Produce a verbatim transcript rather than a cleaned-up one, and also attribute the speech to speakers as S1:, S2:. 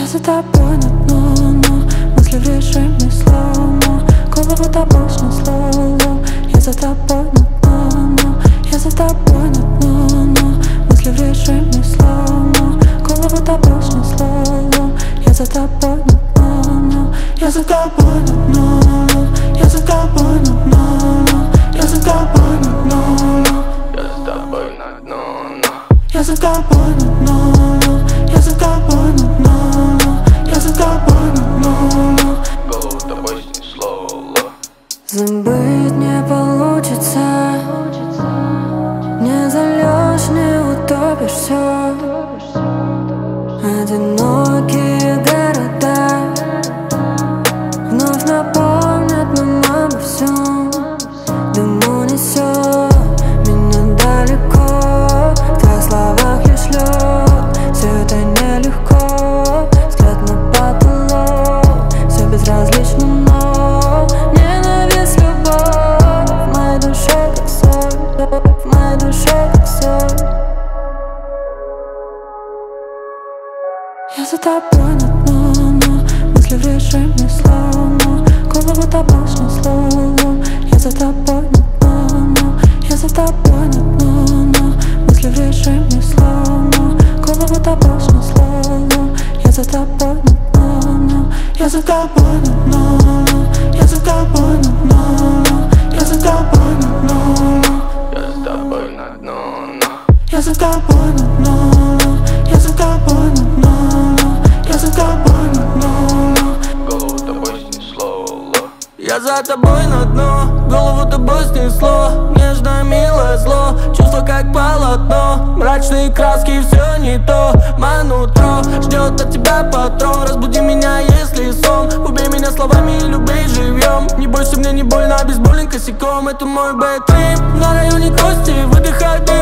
S1: за тобой на дно, но мысли в режиме слоумо. Голову тобой снесло. Я за тобой на дно, но я за тобой на дно, но мысли в режиме слоумо. Голову тобой снесло. Я за тобой на дно, но я за тобой на дно, но я за тобой на дно, но я за тобой на дно, но
S2: я за тобой на дно, но
S1: я за тобой на дно, но я за тобой на дно, но я за тобой на дно, но
S2: голову тобой снесло.
S1: Забыть не получится, не зальешь, не утопишь все. Одинокие города вновь напомнят нам обо всем. Дым унесет меня далеко, в твоих словах лишь лед. Все это нелегко, взгляд на потолок, все безразлично, но ненависть, любовь в моей душе как соль, в моей душе как соль. Я за тобой на дно, но мысли в режиме слоумо. Голову тобой снесло. Я за тобой на дно, но я за тобой на дно, но мысли в режиме слоумо. Голову тобой снесло. Я за тобой на дно, но я за тобой на дно, но я за тобой на дно, но я за тобой на дно, но
S2: я за тобой на дно, но
S1: я за тобой на дно, но я за тобой на дно, но я за тобой на дно, но
S2: голову тобой снесло.
S3: Я за тобой на дно, голову тобой снесло. Нежное, милое зло, чувство как полотно. Мрачные краски, все не то. Мое нутро ждет от тебя патрон. Разбуди меня, если сон. Убей меня словами, люби живьем. Не бойся, мне не больно, обезболен косяком. Это мой бэт-трип на районе Кости. Выдыхай дым.